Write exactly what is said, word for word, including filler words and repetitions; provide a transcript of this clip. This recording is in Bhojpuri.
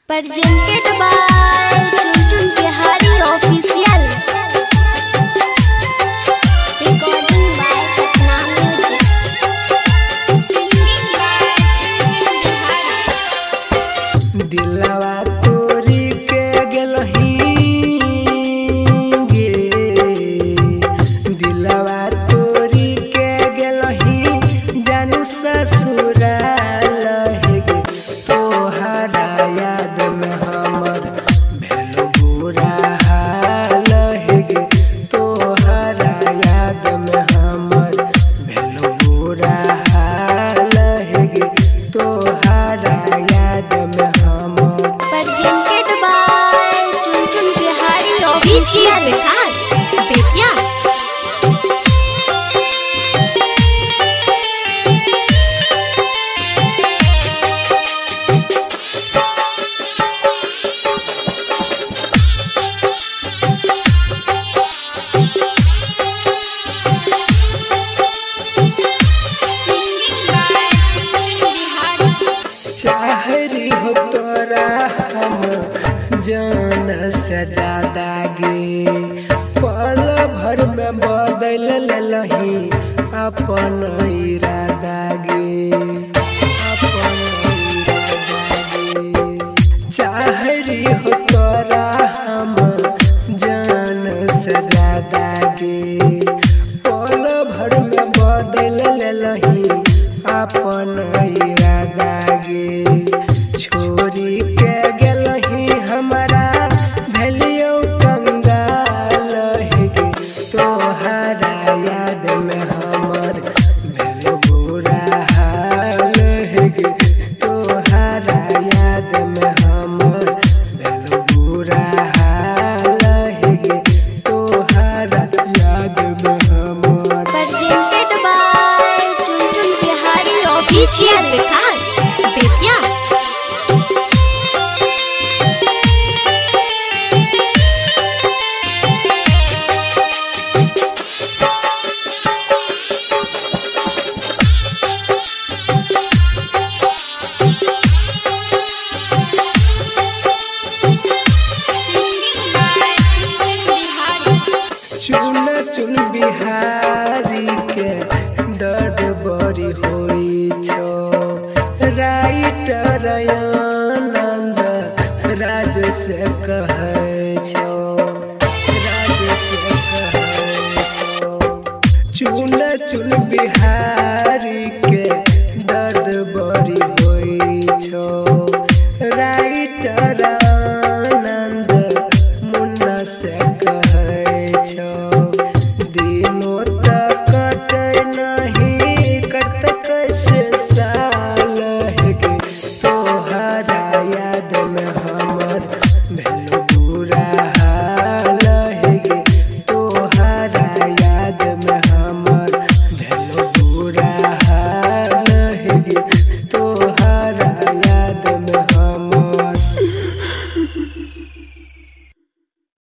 Presented by Chunchun Bihari Official. Recording by Satna Music. Singing by Chunchun Bihari. दिलवा तोरी के गेलही गे, दिलवा तोरी के गेलही जानू ससुराल हे गे। तोहरा याद में हमर भेल बुरा हाल हे गे। तोहरा याद में हमर भेल बुरा हाल हे गे। तोहरा याद में Presented by Chunchun Bihari Official. Vikas Bettiah Singing by Chunchun Bihari. चाहरी हो तोरा हम जान से ज्यादा गे। पल भर में बदल लही अपन इरादा गे, अपन इरादा गे। चाहरी हो तोरा हम जान से ज्यादा गे। पल भर में बदल लही अपन इरादा गे। छोरी के गेलही हमारा भेलियो कंगाल हे गे। तोहरा याद में हमर भेल बुरा हाल हे गे। तोहरा याद में हमर भेल बुरा हाल हे गे। तोहरा याद में हमर Presented by Chunchun Bihari Vikas Official. Bettiah Singing by Chunchun Bihari. चुन चुन बिहारी के दर्द बड़ी होई छो। राइटर आनंद राज से कहै छो, राज से कहै छो। चुन चुन बिहारी